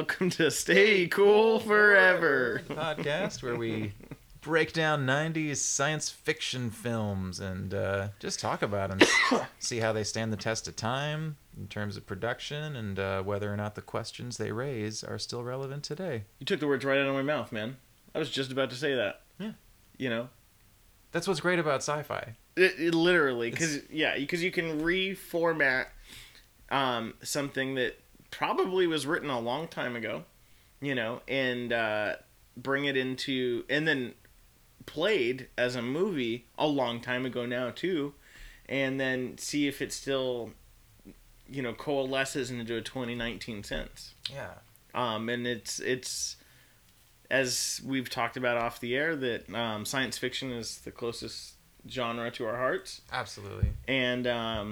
Welcome to Stay Cool Forever, the podcast where we break down 90s science fiction films and just talk about them, see how they stand the test of time in terms of production and whether or not the questions they raise are still relevant today. You took the words right out of my mouth, man. I was just about to say that. Yeah. You know? That's what's great about sci-fi. It literally, because you can reformat something that probably was written a long time ago, you know, and bring it into, and then played as a movie a long time ago now too, and then see if it still, you know, coalesces into a 2019 sense. Yeah. And it's as we've talked about off the air that science fiction is the closest genre to our hearts. Absolutely. And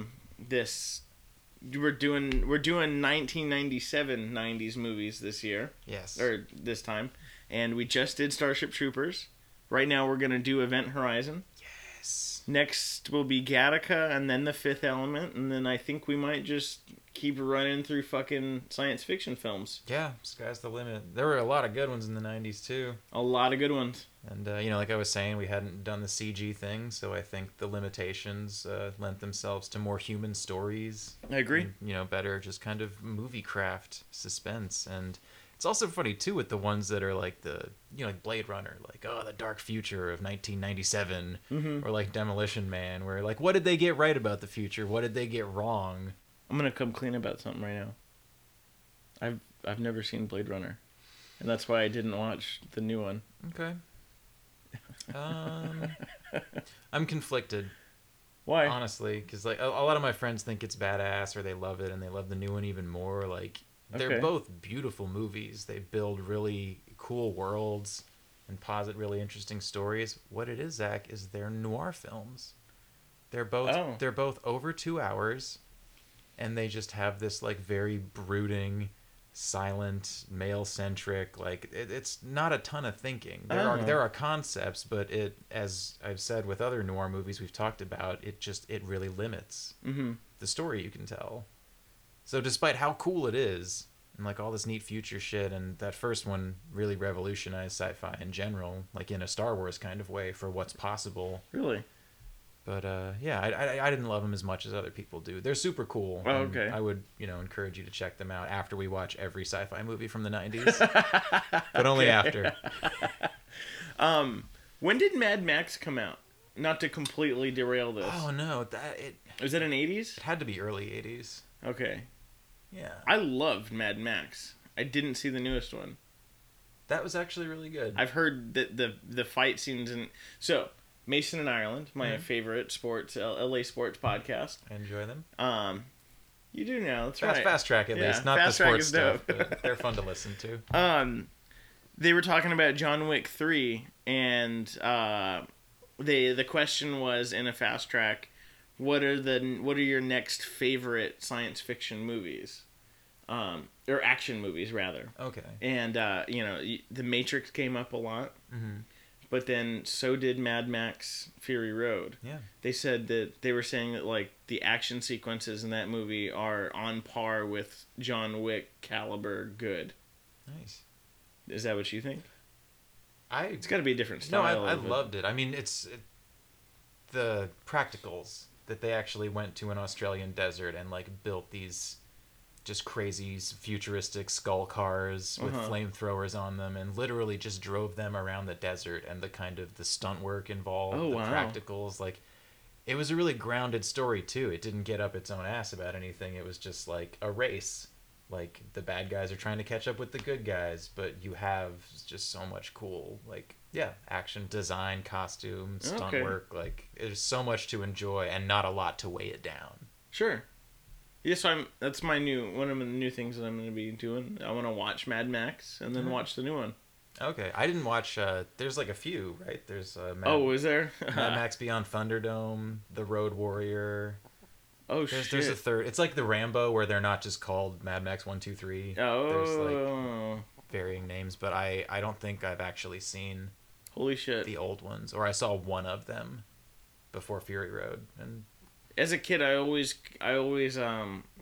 we're doing 1997 90s movies this year. Yes. Or this time. And we just did Starship Troopers. Right now we're going to do Event Horizon. Yes. Next will be Gattaca and then The Fifth Element, and then I think we might just keep running through fucking science fiction films. Yeah, sky's the limit. There were a lot of good ones in the 90s too. A lot of good ones. And, you know, like I was saying, we hadn't done the CG thing, so I think the limitations lent themselves to more human stories. I agree. And, you know, better just kind of movie craft, suspense. And it's also funny, too, with the ones that are like like Blade Runner, like, oh, the dark future of 1997, or like Demolition Man, where, like, what did they get right about the future? What did they get wrong? I'm going to come clean about something right now. I've never seen Blade Runner, and that's why I didn't watch the new one. Okay. I'm conflicted. Why? Honestly, because like a lot of my friends think it's badass or they love it and they love the new one even more. Like they're Okay. both beautiful movies. They build really cool worlds and posit really interesting stories. What it is, Zach, is they're noir films. They're both over 2 hours, and they just have this like very brooding, silent, male-centric, like it's not a ton of thinking. There are concepts, but it, as I've said with other noir movies we've talked about, it really limits the story you can tell. So despite how cool it is and like all this neat future shit, and that first one really revolutionized sci-fi in general, like in a Star Wars kind of way for what's possible. Really? But yeah, I didn't love them as much as other people do. They're super cool. Oh, okay. I would, encourage you to check them out after we watch every sci-fi movie from the 90s. But only after. When did Mad Max come out? Not to completely derail this. Oh no, Was it in 80s? it had to be early 80s. Okay. Yeah. I loved Mad Max. I didn't see the newest one. That was actually really good. I've heard that the fight scenes in... So, Mason and Ireland, my favorite sports, LA sports podcast. I enjoy them. You do now, that's Fast, right. Fast Track, at Yeah, least. Not the Fast Track sports is stuff, dope. but they're fun to listen to. They were talking about John Wick 3, and the question was in a Fast Track, what are your next favorite science fiction movies? Or action movies, rather. Okay. And, The Matrix came up a lot. Mm-hmm. But then so did Mad Max Fury Road. Yeah. They said that they were saying that like the action sequences in that movie are on par with John Wick caliber good. Nice. Is that what you think? It's got to be a different No, style. I loved it. I mean, the practicals that they actually went to an Australian desert and like built these just crazy futuristic skull cars with flamethrowers on them and literally just drove them around the desert, and the kind of the stunt work involved, the practicals, like it was a really grounded story too. It didn't get up its own ass about anything. It was just like a race. Like the bad guys are trying to catch up with the good guys, but you have just so much cool, like, yeah, action, design, costume, stunt work. Like there's so much to enjoy and not a lot to weigh it down. Sure. Yes, that's one of the new things that I'm going to be doing. I want to watch Mad Max and then watch the new one. Okay, I didn't watch. There's like a few, right? There's is there? Mad Max Beyond Thunderdome, The Road Warrior. Oh, There's a third. It's like the Rambo, where they're not just called Mad Max 1, 2, 3. Oh. There's like varying names, but I don't think I've actually seen. Holy shit. The old ones, or I saw one of them before Fury Road, and as a kid, I always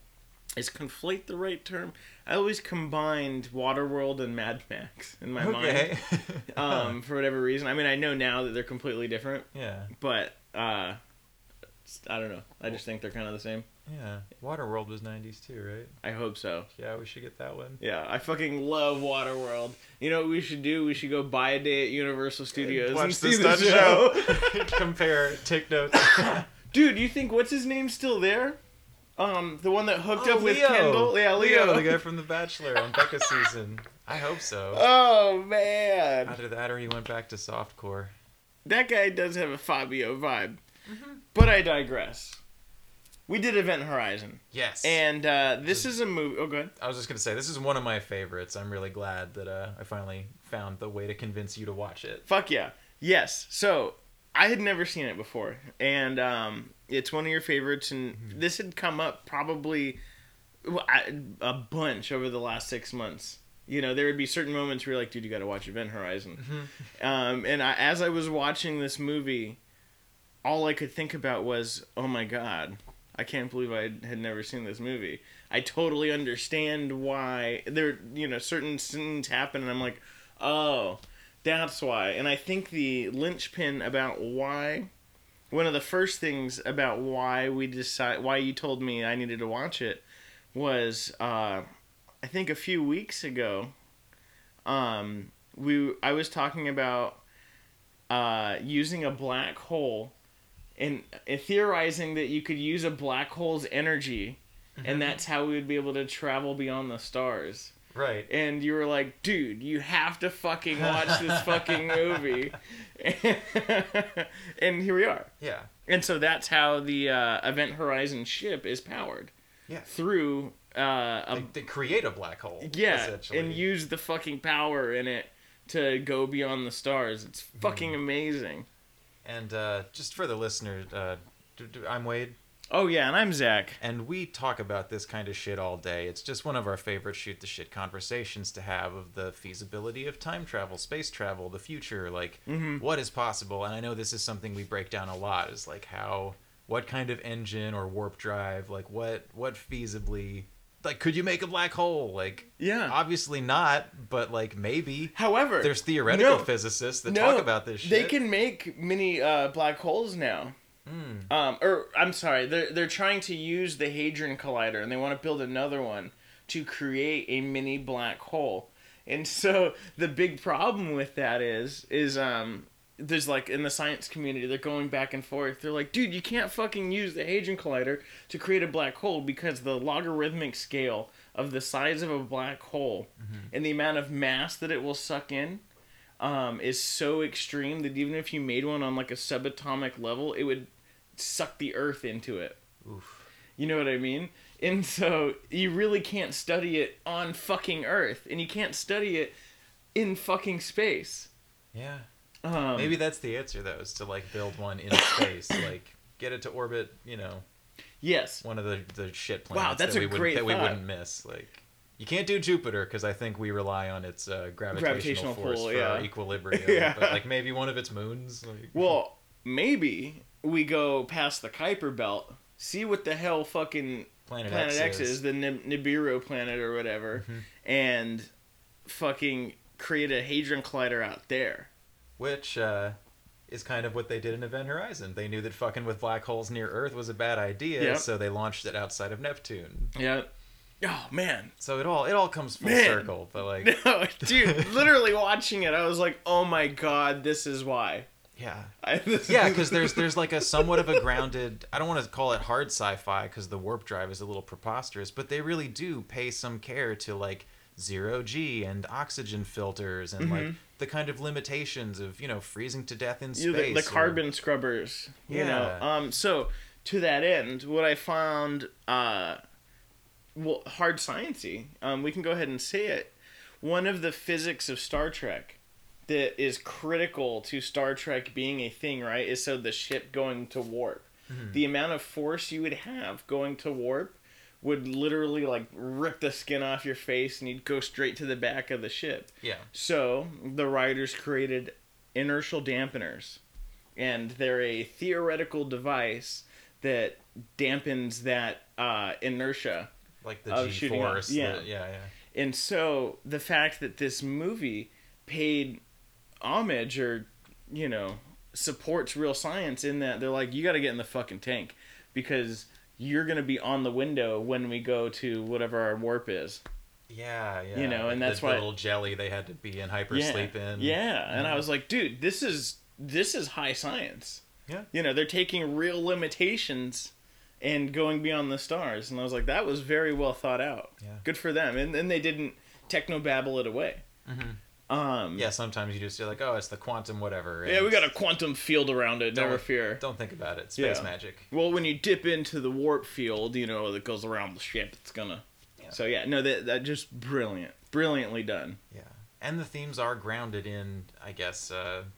Is conflate the right term? I always combined Waterworld and Mad Max in my mind. For whatever reason. I mean, I know now that they're completely different. Yeah. But, I don't know. I just think they're kind of the same. Yeah. Waterworld was 90s too, right? I hope so. Yeah, we should get that one. Yeah, I fucking love Waterworld. You know what we should do? We should go buy a day at Universal Studios and watch see the show. Compare, take notes. Dude, you think what's his name still there? The one that hooked up with Leo. Kendall? Yeah, Leo. The guy from The Bachelor on Becca's season. I hope so. Oh, man. Either that or he went back to softcore. That guy does have a Fabio vibe. Mm-hmm. But I digress. We did Event Horizon. Yes. And this is a movie... Oh, go ahead. I was just going to say, this is one of my favorites. I'm really glad that I finally found the way to convince you to watch it. Fuck yeah. Yes. So, I had never seen it before. And it's one of your favorites. And this had come up probably a bunch over the last 6 months. You know, there would be certain moments where you're like, dude, you got to watch Event Horizon. And as I was watching this movie, all I could think about was, oh my God, I can't believe I had never seen this movie. I totally understand why there, certain scenes happen, and I'm like, oh, that's why. And I think the linchpin about why, one of the first things about why why you told me I needed to watch it was, I think a few weeks ago, I was talking about using a black hole and theorizing that you could use a black hole's energy, and that's how we would be able to travel beyond the stars. Right. And you were like, dude, you have to fucking watch this fucking movie. And here we are. Yeah. And so that's how the Event Horizon ship is powered. Yeah. Through... they create a black hole. Yeah, and use the fucking power in it to go beyond the stars. It's fucking amazing. And just for the listener, I'm Wade. Oh yeah, and I'm Zach. And we talk about this kind of shit all day. It's just one of our favorite shoot the shit conversations to have of the feasibility of time travel, space travel, the future, like what is possible. And I know this is something we break down a lot, is like what kind of engine or warp drive, like what feasibly, like, could you make a black hole? Like, yeah, obviously not, but like maybe. However, there's theoretical physicists that talk about this shit. They can make mini black holes now. Or I'm sorry, they're trying to use the Hadron Collider, and they want to build another one to create a mini black hole. And so the big problem with that is there's like in the science community, they're going back and forth. They're like, dude, you can't fucking use the Hadron Collider to create a black hole because the logarithmic scale of the size of a black hole and the amount of mass that it will suck in is so extreme that even if you made one on like a subatomic level, it would suck the Earth into it. Oof. You know what I mean? And so you really can't study it on fucking Earth, and you can't study it in fucking space. Yeah. Maybe that's the answer, though, is to like build one in space, like get it to orbit. Yes. One of the shit planets. Wow, that's a great thought. We wouldn't miss. Like, you can't do Jupiter because I think we rely on its gravitational force pull, for our equilibrium. Yeah. But like maybe one of its moons. Like... Well, maybe we go past the Kuiper Belt, see what the hell fucking Planet X is, the Nibiru planet or whatever, and fucking create a Hadron Collider out there. Which is kind of what they did in Event Horizon. They knew that fucking with black holes near Earth was a bad idea, so they launched it outside of Neptune. Yeah. Oh, man. So it all comes full circle. But like... No, dude, literally watching it, I was like, oh my God, this is why. Yeah. Yeah, because there's like a somewhat of a grounded... I don't want to call it hard sci-fi because the warp drive is a little preposterous, but they really do pay some care to like zero-G and oxygen filters and like the kind of limitations of, freezing to death in space. The carbon scrubbers, you know. So, to that end, what I found... hard sciencey. We can go ahead and say it. One of the physics of Star Trek that is critical to Star Trek being a thing, right, is so the ship going to warp. The amount of force you would have going to warp would literally like rip the skin off your face and you'd go straight to the back of the ship. Yeah. So the writers created inertial dampeners, and they're a theoretical device that dampens that inertia. like the G-force. Yeah. And so the fact that this movie paid homage or, supports real science in that they're like, you got to get in the fucking tank because you're going to be on the window when we go to whatever our warp is. Yeah. And that's why the little jelly they had to be in hypersleep in. Yeah, and I was like, dude, this is high science. Yeah. They're taking real limitations and going beyond the stars. And I was like, that was very well thought out. Yeah. Good for them. And they didn't technobabble it away. Yeah, sometimes you just feel like, oh, it's the quantum whatever. Yeah, we got a quantum field around it, never fear. Don't think about it. Space magic. Well, when you dip into the warp field, that goes around the ship, it's gonna... Yeah. So yeah, no, that just brilliant. Brilliantly done. Yeah. And the themes are grounded in, I guess,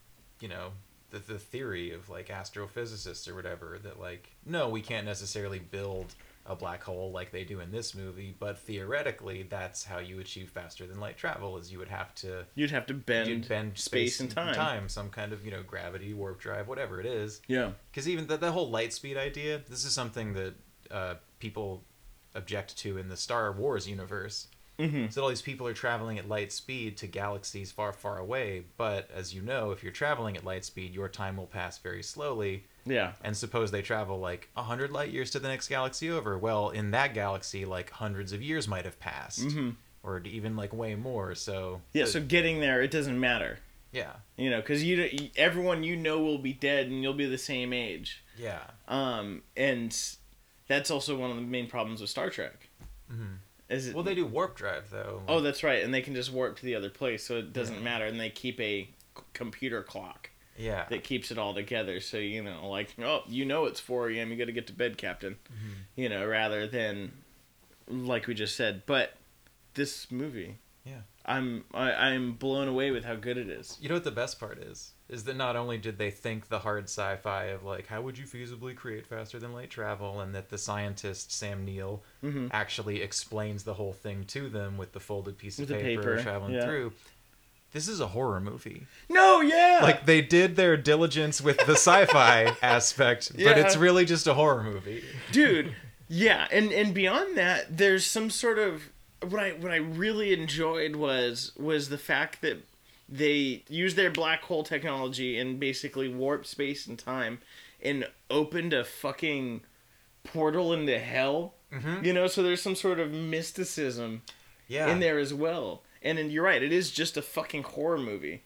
the theory of, like, astrophysicists or whatever, that, like, no, we can't necessarily build a black hole like they do in this movie, but theoretically that's how you achieve faster than light travel, is you'd have to bend space and time, some kind of gravity, warp drive, whatever it is. Yeah, because even the whole light speed idea, this is something that people object to in the Star Wars universe. So all these people are traveling at light speed to galaxies far, far away, but as you know, if you're traveling at light speed, your time will pass very slowly. Yeah. And suppose they travel like 100 light years to the next galaxy over. Well, in that galaxy, like hundreds of years might have passed. Or even like way more. So yeah, so getting there, it doesn't matter. Yeah. Because everyone will be dead and you'll be the same age. Yeah. And that's also one of the main problems with Star Trek. Well, they do warp drive, though. Oh, that's right. And they can just warp to the other place, so it doesn't matter. And they keep a computer clock. Yeah. That keeps it all together. So, like, it's 4 a.m., you got to get to bed, Captain. Rather than, like we just said. But this movie... Yeah. I'm blown away with how good it is. You know what the best part is? Is that not only did they think the hard sci-fi of, like, how would you feasibly create faster than light travel, and that the scientist, Sam Neill, actually explains the whole thing to them with the folded piece of paper traveling through. This is a horror movie. No, yeah! Like, they did their diligence with the sci-fi aspect, but it's really just a horror movie. Dude, yeah, and beyond that, there's some sort of... What I really enjoyed was the fact that they used their black hole technology and basically warped space and time and opened a fucking portal into hell. So there's some sort of mysticism in there as well. And then you're right, it is just a fucking horror movie.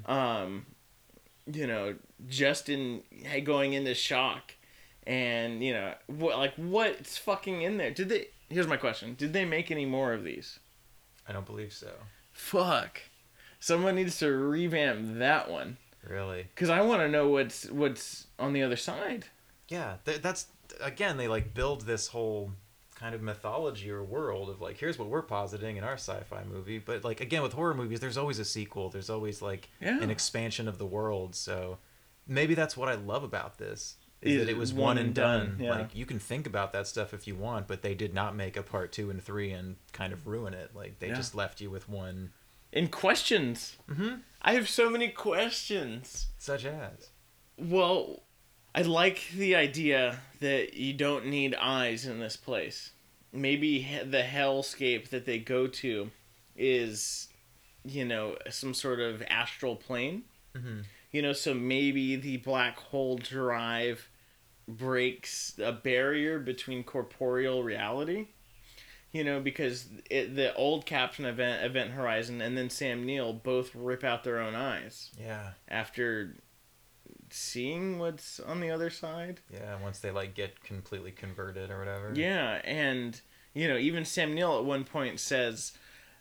Just in going into shock. And, what's fucking in there? Here's my question. Did they make any more of these? I don't believe so. Fuck. Someone needs to revamp that one. Really? Because I want to know what's on the other side. Yeah, that's... Again, they, like, build this whole kind of mythology or world of, like, here's what we're positing in our sci-fi movie. But, like, again, with horror movies, there's always a sequel. There's always, like, an expansion of the world. So maybe that's what I love about this. Is that it was one and done. Yeah. Like, you can think about that stuff if you want, but they did not make a part 2 and 3 and kind of ruin it. Like, they just left you with one. And questions. I have so many questions. Such as? Well, I like the idea that you don't need eyes in this place. Maybe the hellscape that they go to is, some sort of astral plane. So maybe the black hole drive breaks a barrier between corporeal reality. Because the old Captain Event Horizon and then Sam Neill both rip out their own eyes. Yeah. After seeing what's on the other side. Yeah, once they, like, get completely converted or whatever. Yeah, and, even Sam Neill at one point says,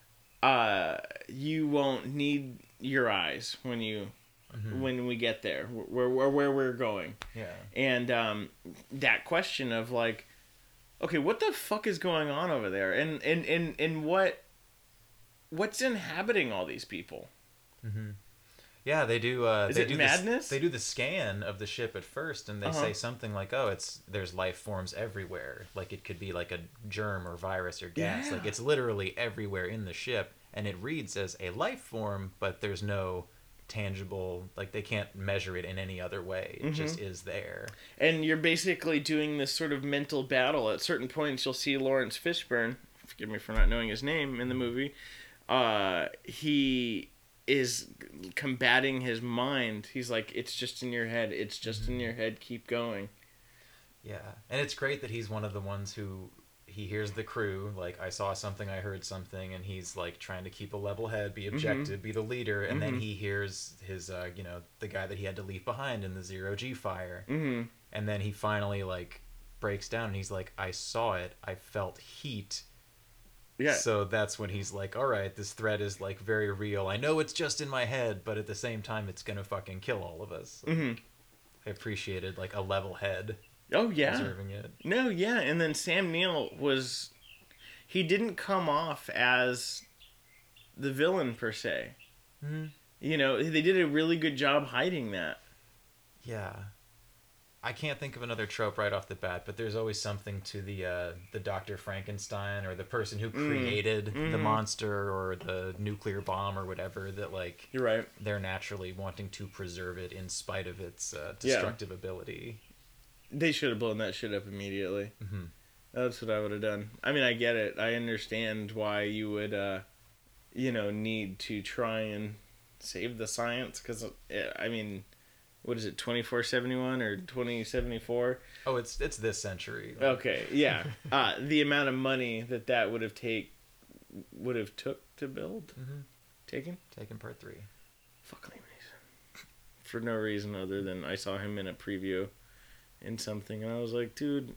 you won't need your eyes when we get there, where we're going. Yeah. And that question of, like, okay, what the fuck is going on over there? And what's inhabiting all these people? Yeah, they do. Is it madness? They do the scan of the ship at first, and they say something like, "Oh, there's life forms everywhere. Like, it could be like a germ or virus or gas. Yeah. Like, it's literally everywhere in the ship." And it reads as a life form, but there's no tangible, like, they can't measure it in any other way. It just is there. And you're basically doing this sort of mental battle. At certain points, you'll see Lawrence Fishburne forgive me for not knowing his name in the movie, he is combating his mind. He's like, it's just in your head. It's just in your head. Keep going. Yeah. And it's great that he's one of the ones who he hears the crew, like, I saw something, I heard something, and he's like trying to keep a level head, be objective, be the leader, and then he hears his, the guy that he had to leave behind in the zero-G fire. And then he finally like breaks down and he's like, I saw it, I felt heat. Yeah. So that's when he's like, all right, this threat is like very real. I know it's just in my head, but at the same time, it's gonna fucking kill all of us. Like, I appreciated like a level head. Oh yeah. Observing it. No, yeah, and then Sam Neill he didn't come off as the villain per se. You know, they did a really good job hiding that. Yeah. I can't think of another trope right off the bat, but there's always something to the Dr. Frankenstein or the person who created the monster or the nuclear bomb or whatever that, like, you're right. They're naturally wanting to preserve it in spite of its destructive ability. They should have blown that shit up immediately. That's what I would have done. I mean, I get it. I understand why you would, need to try and save the science. Because, I mean, what is it, 2471 or 2074? Oh, it's this century. Okay, yeah. The amount of money that would have took to build? Taken part 3. Fuck Liam Neeson. For no reason other than I saw him in a preview in something, and I was like, dude,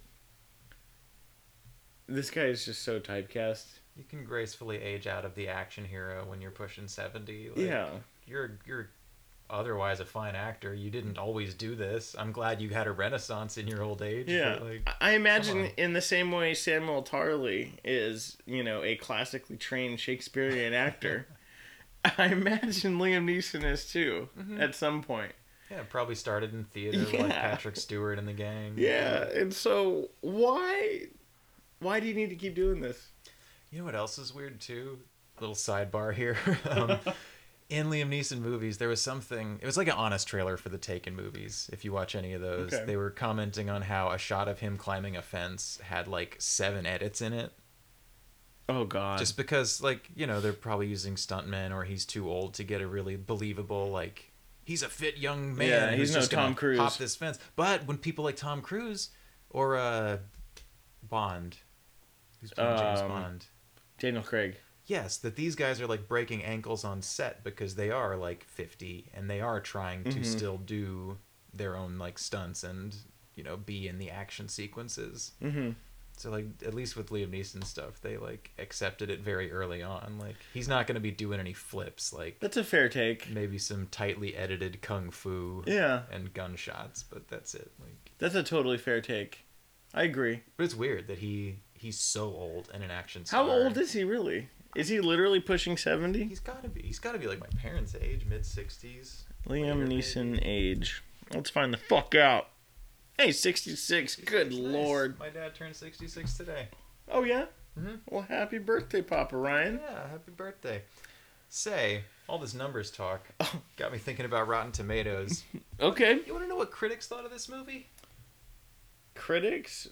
this guy is just so typecast. You can gracefully age out of the action hero when you're pushing 70. Like, yeah. You're otherwise a fine actor. You didn't always do this. I'm glad you had a renaissance in your old age. Yeah. Like, I imagine in the same way Samuel Tarly is, a classically trained Shakespearean actor, I imagine Liam Neeson is too, at some point. Yeah, probably started in theater like Patrick Stewart and the gang. Yeah, and so why do you need to keep doing this? You know what else is weird too? Little sidebar here. In Liam Neeson movies, there was something... It was like an honest trailer for the Taken movies, if you watch any of those. Okay. They were commenting on how a shot of him climbing a fence had like 7 edits in it. Oh, God. Just because, like, they're probably using stuntmen or he's too old to get a really believable, like... He's a fit young man. Yeah, he's no Tom Cruise. Hop this fence. But when people like Tom Cruise or Bond, who's playing James Bond, Daniel Craig. Yes, that these guys are like breaking ankles on set because they are like 50 and they are trying to still do their own like stunts and be in the action sequences. So, like, at least with Liam Neeson stuff, they, like, accepted it very early on. Like, he's not going to be doing any flips. Like, that's a fair take. Maybe some tightly edited kung fu and gunshots, but that's it. Like, that's a totally fair take. I agree. But it's weird that he's so old and an action star. How old is he, really? Is he literally pushing 70? He's got to be. He's got to be, like, my parents' age, mid-60s. Liam Neeson age. Let's find the fuck out. Hey, 66. Good nice. Lord. My dad turned 66 today. Oh, yeah? Well, happy birthday, Papa Ryan. Yeah, happy birthday. Say, all this numbers talk got me thinking about Rotten Tomatoes. Okay. You want to know what critics thought of this movie? Critics?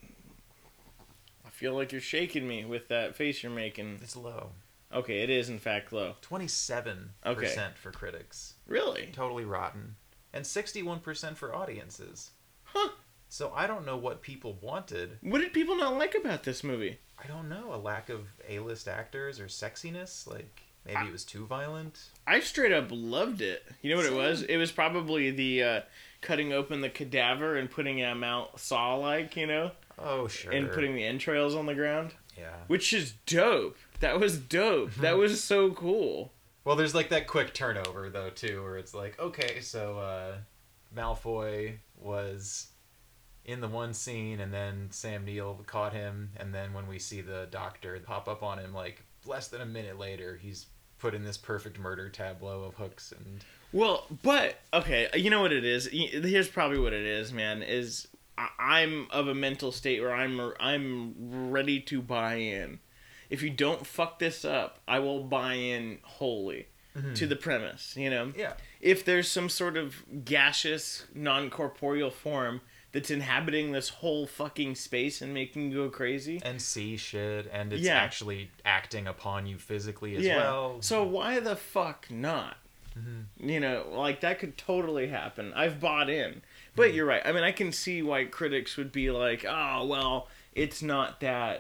I feel like you're shaking me with that face you're making. It's low. Okay, it is in fact low. 27% for critics. Really? Totally rotten. And 61% for audiences. Huh. So I don't know what people wanted. What did people not like about this movie? I don't know. A lack of A-list actors or sexiness? Like, maybe it was too violent? I straight up loved it. You know what it was? It was probably the cutting open the cadaver and putting him out saw-like, Oh, sure. And putting the entrails on the ground. Yeah. Which is dope. That was dope. That was so cool. Well, there's like that quick turnover, though, too, where it's like, okay, so Malfoy was in the one scene, and then Sam Neill caught him, and then when we see the doctor pop up on him, like, less than a minute later, he's put in this perfect murder tableau of hooks and... Well, but, okay, you know what it is? Here's probably what it is, man, is I'm of a mental state where I'm ready to buy in. If you don't fuck this up, I will buy in wholly to the premise, Yeah. If there's some sort of gaseous, non-corporeal form that's inhabiting this whole fucking space and making you go crazy. And see shit, and it's actually acting upon you physically as well. So why the fuck not? Mm-hmm. You know, like, that could totally happen. I've bought in. But you're right. I mean, I can see why critics would be like, oh, well, it's not that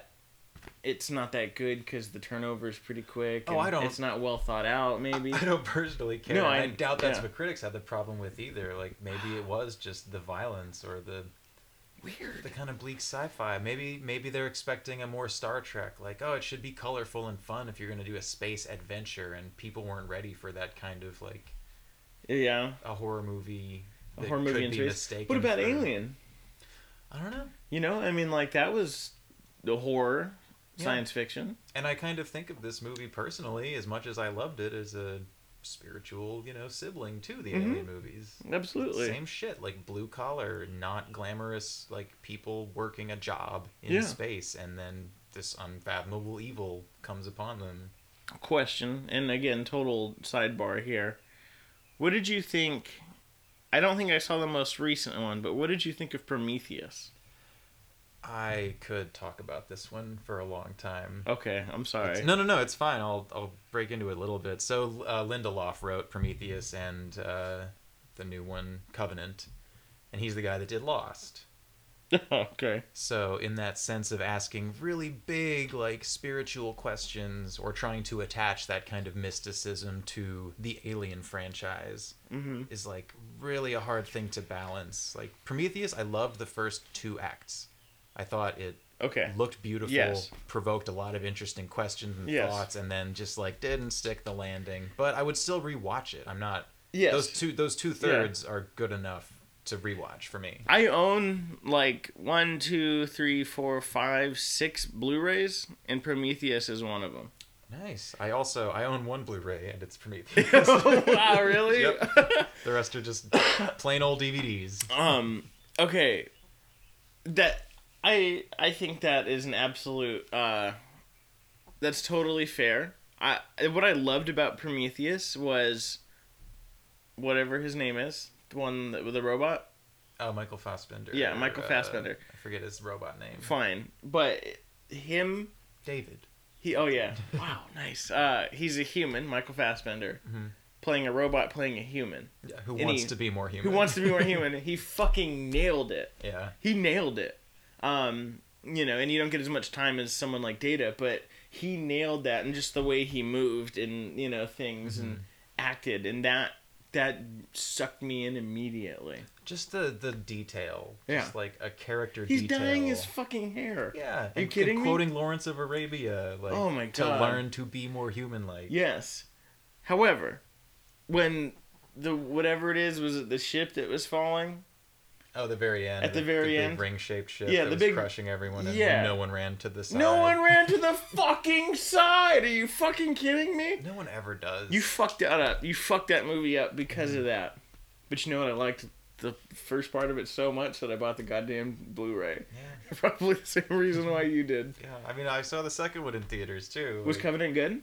good because the turnover is pretty quick. Oh, I don't. It's not well thought out, maybe. I don't personally care. No, I doubt that's what critics had the problem with either. Like, maybe it was just the violence or the kind of bleak sci-fi. Maybe they're expecting a more Star Trek. Like, oh, it should be colorful and fun if you're going to do a space adventure, and people weren't ready for that kind of like a horror movie. A horror movie in space. What about Alien? I don't know. You know, I mean, like, that was the horror. Science fiction. And I kind of think of this movie personally, as much as I loved it, as a spiritual, sibling to the Alien movies. Absolutely. Same shit, like blue collar, not glamorous, like people working a job in space, and then this unfathomable evil comes upon them. Question, and again, total sidebar here. What did you think? I don't think I saw the most recent one, but what did you think of Prometheus? I could talk about this one for a long time. Okay, I'm sorry. No, it's fine. I'll break into it a little bit. So Lindelof wrote Prometheus and the new one, Covenant, and he's the guy that did Lost. Okay. So in that sense of asking really big, like, spiritual questions or trying to attach that kind of mysticism to the Alien franchise is, like, really a hard thing to balance. Like, Prometheus, I loved the first 2 acts. I thought it looked beautiful, provoked a lot of interesting questions and thoughts, and then just, like, didn't stick the landing. But I would still rewatch it. I'm not... Those two thirds are good enough to rewatch for me. I own, like, 1, 2, 3, 4, 5, 6 Blu-rays, and Prometheus is one of them. Nice. I own 1 Blu-ray, and it's Prometheus. Wow, really? Yep. The rest are just plain old DVDs. Okay. I think that is an absolute, that's totally fair. What I loved about Prometheus was whatever his name is, the one with the robot. Oh, Michael Fassbender. Yeah, Michael Fassbender. I forget his robot name. Fine, but him... David. Oh, yeah. Wow, nice. He's a human, Michael Fassbender, playing a robot, playing a human. Yeah, who wants to be more human. Who wants to be more human. He fucking nailed it. Yeah. He nailed it. And you don't get as much time as someone like Data, but he nailed that, and just the way he moved and, things and acted, and that sucked me in immediately. Just the detail. Just like a character He's detail. He's dyeing his fucking hair. Yeah. Are you kidding me? Quoting Lawrence of Arabia. Like, oh my God. To learn to be more human-like. Yes. However, when whatever it is, was it the ship that was falling? Oh, the very end. At the very end. The big ring-shaped ship that was crushing everyone, and no one ran to the side. No one ran to the fucking side! Are you fucking kidding me? No one ever does. You fucked that up. You fucked that movie up because of that. But you know what? I liked the first part of it so much that I bought the goddamn Blu-ray. Yeah. Probably the same reason why you did. Yeah, I mean, I saw the second one in theaters, too. Was Covenant good?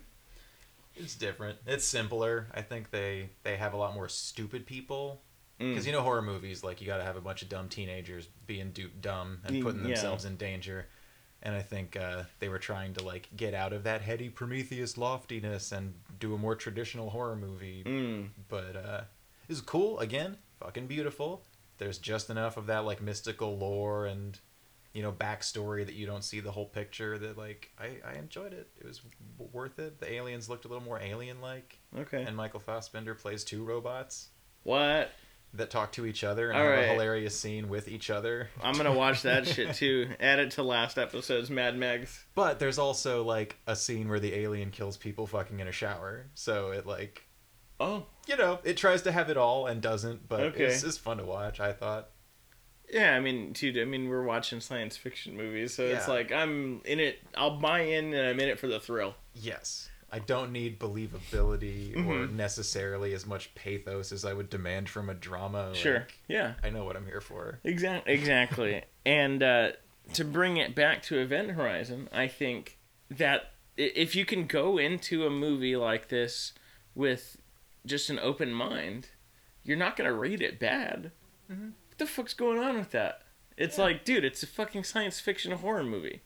It's different. It's simpler. I think they have a lot more stupid people. Because horror movies, like, you gotta have a bunch of dumb teenagers being dumb and putting themselves in danger. And I think they were trying to, like, get out of that heady Prometheus loftiness and do a more traditional horror movie. But it was cool. Again, fucking beautiful. There's just enough of that, like, mystical lore and, backstory that you don't see the whole picture that, like, I enjoyed it. It was worth it. The aliens looked a little more alien-like. Okay. And Michael Fassbender plays 2 robots. What? That talk to each other and have a hilarious scene with each other. I'm gonna watch that shit too. Add it to last episode's Mad Max. But there's also, like, a scene where the alien kills people fucking in a shower. So it, like... Oh. It tries to have it all and doesn't, but it's fun to watch, I thought. Yeah, I mean, dude, we're watching science fiction movies, so it's like, I'm in it, I'll buy in and I'm in it for the thrill. Yes. I don't need believability or necessarily as much pathos as I would demand from a drama. Sure, like, yeah. I know what I'm here for. Exactly. And to bring it back to Event Horizon, I think that if you can go into a movie like this with just an open mind, you're not going to rate it bad. What the fuck's going on with that? It's like, dude, it's a fucking science fiction horror movie.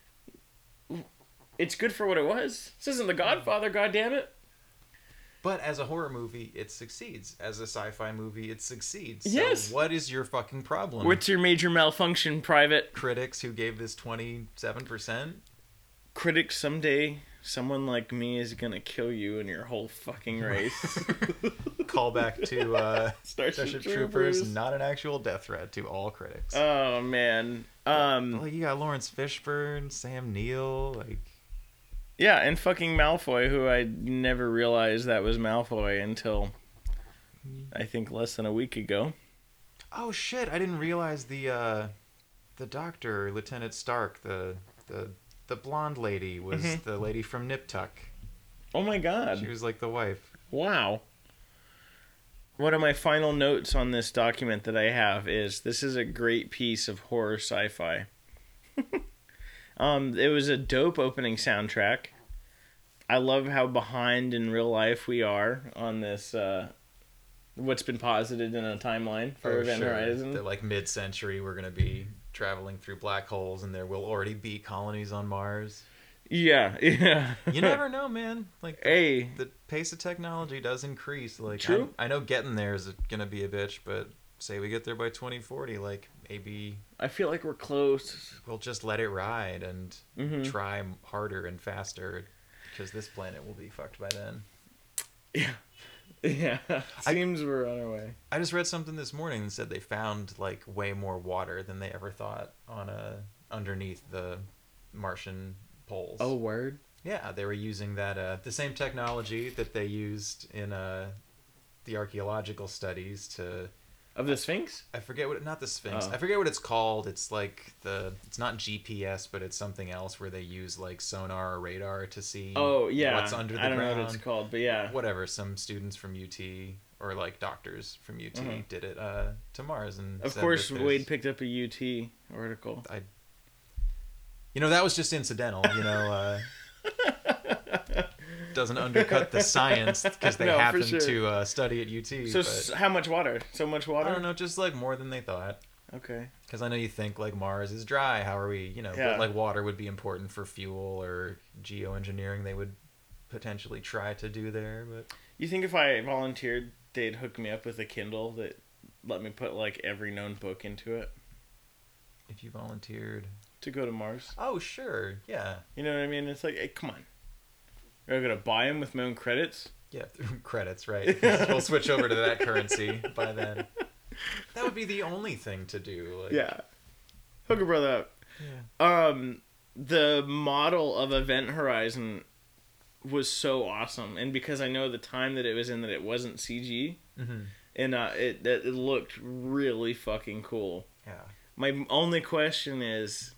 It's good for what it was. This isn't The Godfather, goddammit. But as a horror movie, it succeeds. As a sci-fi movie, it succeeds. Yes. So what is your fucking problem? What's your major malfunction, Private? Critics who gave this 27%? Critics, someday, someone like me is gonna kill you and your whole fucking race. Call back to Starship Troopers, not an actual death threat to all critics. Oh, man. Like, you got Lawrence Fishburne, Sam Neill, like... Yeah, and fucking Malfoy, who I never realized that was Malfoy until, I think, less than a week ago. Oh shit! I didn't realize the doctor, Lieutenant Stark, the blonde lady was the lady from Nip Tuck. Oh my god! She was like the wife. Wow. One of my final notes on this document that I have is this is a great piece of horror sci-fi. It was a dope opening soundtrack. I love how behind in real life we are on this, what's been posited in a timeline for Event Horizon. That like mid-century we're going to be traveling through black holes and there will already be colonies on Mars. Yeah. You never know, man. Like, the pace of technology does increase. Like, true. I know getting there is going to be a bitch, but say we get there by 2040, like, maybe... I feel like we're close. We'll just let it ride and try harder and faster, because this planet will be fucked by then. Yeah. Seems we're on our way. I just read something this morning that said they found, like, way more water than they ever thought on underneath the Martian poles. Oh, word? Yeah, they were using that, the same technology that they used in the archaeological studies to... Of the Sphinx? I forget what... Not the Sphinx. Oh. I forget what it's called. It's like it's not GPS, but it's something else where they use like sonar or radar to see what's under the ground. I don't know what it's called, but yeah. Whatever. Some students from UT or like doctors from UT did it to Mars. And of course, Wade picked up a UT article. That was just incidental, doesn't undercut the science because they happen to study at UT. So how much water? So much water? I don't know, just like more than they thought. Okay. Because I know you think like Mars is dry. How are we, but like water would be important for fuel or geoengineering they would potentially try to do there. But you think if I volunteered, they'd hook me up with a Kindle that let me put like every known book into it? If you volunteered to go to Mars? Oh, sure. Yeah. You know what I mean? It's like, hey, come on. Are I going to buy them with my own credits? Yeah, credits, right. We'll switch over to that currency by then. That would be the only thing to do. Like... Yeah. Hook a brother up. Yeah. The model of Event Horizon was so awesome. And because I know the time that it was in, that it wasn't CG. Mm-hmm. And it looked really fucking cool. Yeah. My only question is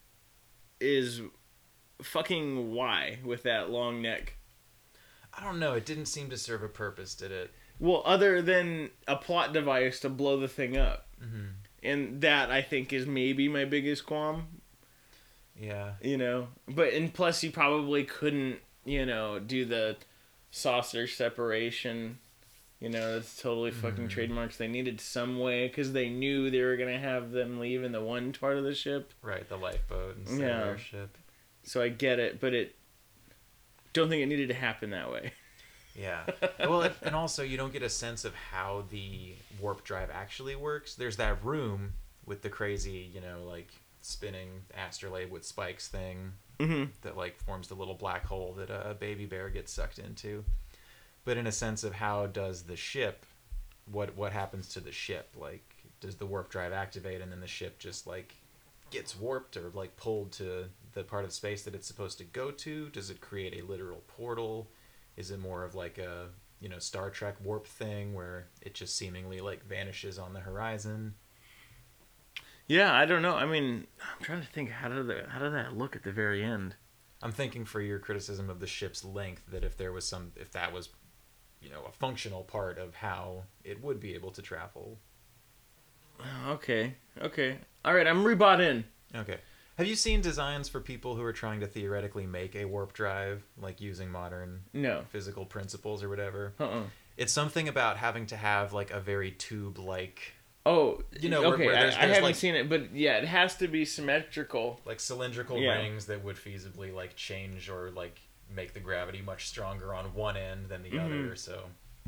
fucking why with that long neck? I don't know. It didn't seem to serve a purpose, did it? Well, other than a plot device to blow the thing up. Mm-hmm. And that, I think, is maybe my biggest qualm. Yeah. But, and plus you probably couldn't, do the saucer separation. That's totally fucking trademarks. They needed some way, because they knew they were going to have them leave in the one part of the ship. Right, the lifeboat instead of their ship. So I get it, but don't think it needed to happen that way. Yeah. Well, and also you don't get a sense of how the warp drive actually works. There's that room with the crazy, like spinning astrolabe with spikes thing that like forms the little black hole that a baby bear gets sucked into. But in a sense of how does the ship, what happens to the ship? Like, does the warp drive activate and then the ship just like gets warped or like pulled to the part of space that it's supposed to go to? Does it create a literal portal? Is it more of like a Star Trek warp thing where it just seemingly like vanishes on the horizon? Yeah, I don't know. I mean, I'm trying to think, how did that look at the very end? I'm thinking for your criticism of the ship's length, that if that was a functional part of how it would be able to travel. Okay. All right, I'm rebought in. Okay. Have you seen designs for people who are trying to theoretically make a warp drive, like using modern physical principles or whatever? It's something about having to have like a very tube-like Oh, you know, okay. where I haven't like, seen it, but yeah, it has to be symmetrical, like cylindrical rings that would feasibly like change or like make the gravity much stronger on one end than the other. So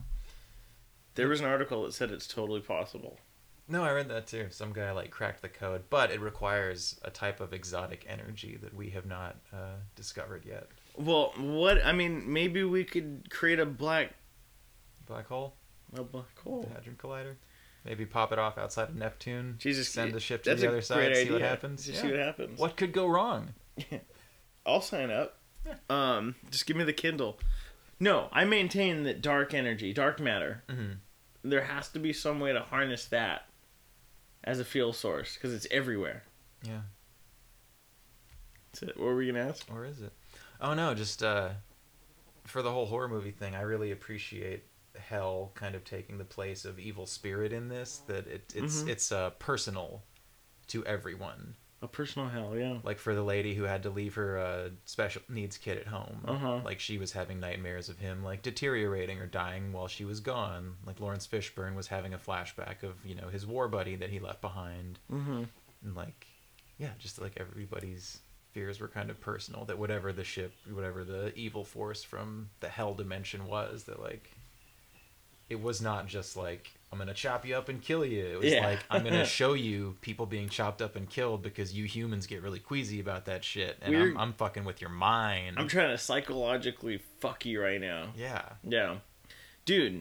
there was an article that said it's totally possible. No, I read that too. Some guy like cracked the code, but it requires a type of exotic energy that we have not discovered yet. Well, what I mean, maybe we could create a black hole. A black hole. The Hadron Collider. Maybe pop it off outside of Neptune. Jesus, send the ship to the other side. See what happens. Just see what happens. What could go wrong? I'll sign up. Just give me the Kindle. No, I maintain that dark energy, dark matter. There has to be some way to harness that as a fuel source because it's everywhere. Yeah. That's it. What were we gonna ask? Or is it? Oh no, just for the whole horror movie thing, I really appreciate hell kind of taking the place of evil spirit in this. That it's personal to everyone. A personal hell, yeah. Like for the lady who had to leave her special needs kid at home. Like she was having nightmares of him like deteriorating or dying while she was gone. Like Lawrence Fishburne was having a flashback of, you know, his war buddy that he left behind. And like, yeah, just like everybody's fears were kind of personal. That whatever the ship, whatever the evil force from the hell dimension was, that like, it was not just like, I'm going to chop you up and kill you. It was like, I'm going to show you people being chopped up and killed because you humans get really queasy about that shit. And I'm fucking with your mind. I'm trying to psychologically fuck you right now. Yeah. Yeah. Dude,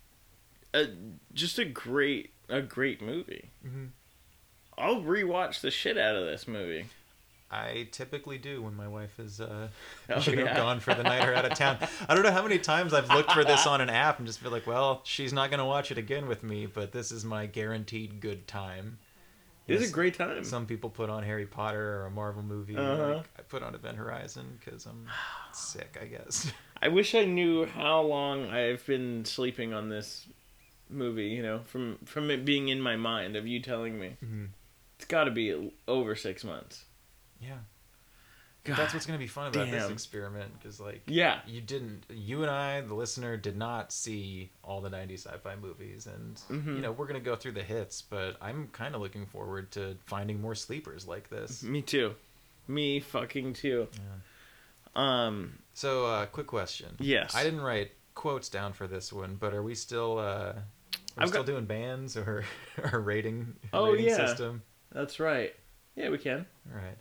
just a great movie. I'll rewatch the shit out of this movie. I typically do when my wife is gone for the night or out of town. I don't know how many times I've looked for this on an app and just feel like, well, she's not going to watch it again with me, but this is my guaranteed good time. It is a great time. Some people put on Harry Potter or a Marvel movie. Like, I put on Event Horizon because I'm sick, I guess. I wish I knew how long I've been sleeping on this movie, you know, from it being in my mind, of you telling me. It's got to be over 6 months. Yeah. God, that's what's going to be fun about this experiment, because like, you and I, the listener, did not see all the 90s sci-fi movies, and you know, we're going to go through the hits, but I'm kind of looking forward to finding more sleepers like this. Me too. Me fucking too. Yeah. So quick question. Yes. I didn't write quotes down for this one, but are we still doing bands or our rating system? That's right. Yeah, we can. All right.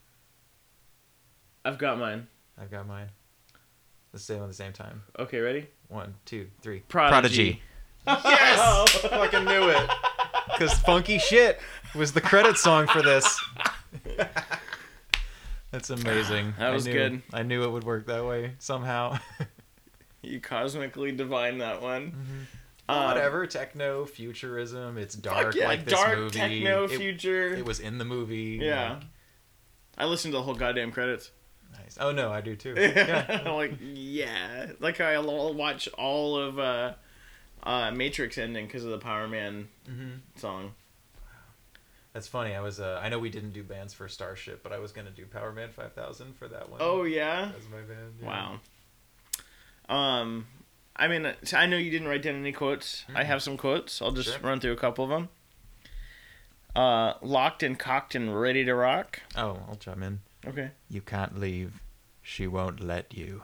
I've got mine. Let's say them at the same time. Okay, ready? 1, 2, 3. Prodigy. Yes! I fucking knew it. Because Funky Shit was the credit song for this. That's amazing. That was good. I knew it would work that way somehow. You cosmically divined that one. Whatever, techno, futurism, it's dark like this dark, movie. Techno, future. It was in the movie. Yeah. I listened to the whole goddamn credits. Nice. Oh no, I do too. Yeah. Like I'll watch all of Matrix ending because of the Power Man song. That's funny. I know we didn't do bands for Starship, but I was gonna do Power Man 5000 for that one. Oh yeah. That was my band. Yeah. Wow. I mean, I know you didn't write down any quotes. I have some quotes. I'll just run through a couple of them. Locked and cocked and ready to rock. Oh, I'll chime in. Okay. You can't leave. She won't let you.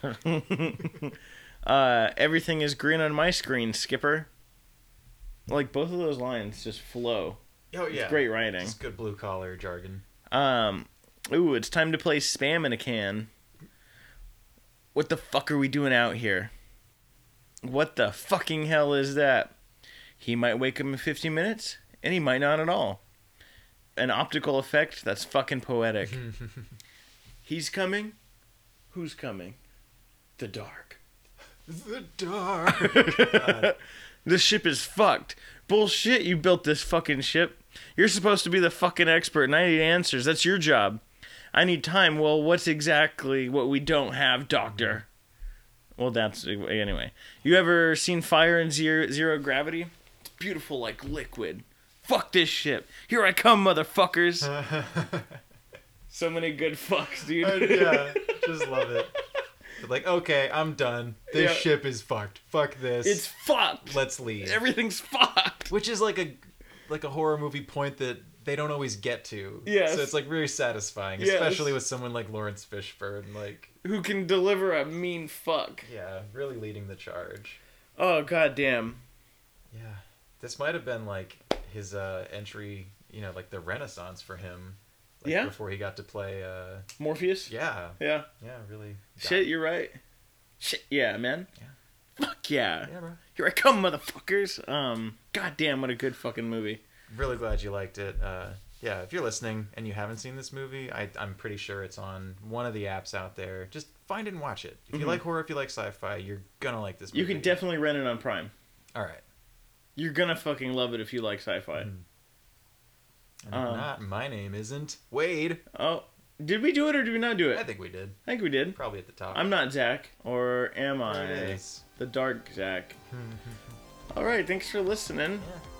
Everything is green on my screen, Skipper. Like, both of those lines just flow. Oh, yeah. It's great writing. It's good blue-collar jargon. Ooh, it's time to play Spam in a Can. What the fuck are we doing out here? What the fucking hell is that? He might wake up in 50 minutes, and he might not at all. An optical effect that's fucking poetic. He's coming? Who's coming? The dark. The dark. The ship is fucked. Bullshit, you built this fucking ship. You're supposed to be the fucking expert, and I need answers. That's your job. I need time. Well, what's exactly what we don't have, Doctor? Well, that's... Anyway. You ever seen fire in zero gravity? It's beautiful like liquid. Fuck this ship. Here I come, motherfuckers. So many good fucks, dude. Yeah, just love it. Like, okay, I'm done. This ship is fucked. Fuck this. It's fucked. Let's leave. Everything's fucked. Which is like like a horror movie point that they don't always get to. Yes. So it's like very satisfying, especially with someone like Lawrence Fishburne, like who can deliver a mean fuck. Yeah, really leading the charge. Oh goddamn. Yeah, this might have been like his entry, you know, like the Renaissance for him. Like before he got to play Morpheus. Yeah. Yeah. Yeah, really. Shit, you're right. Shit, yeah, man. Yeah. Fuck yeah. Yeah, bro. Here I come, motherfuckers. Goddamn, what a good fucking movie. Really glad you liked it. Yeah, if you're listening and you haven't seen this movie, I'm pretty sure it's on one of the apps out there. Just find it and watch it. If you like horror, if you like sci-fi, you're gonna like this movie. You can definitely rent it on Prime. All right. You're gonna fucking love it if you like sci-fi. And if not, my name isn't Wade. Oh, did we do it or did we not do it? I think we did. I think we did. Probably at the top. I'm not Zach, or am I? There it is. The dark Zach. All right, thanks for listening. Yeah.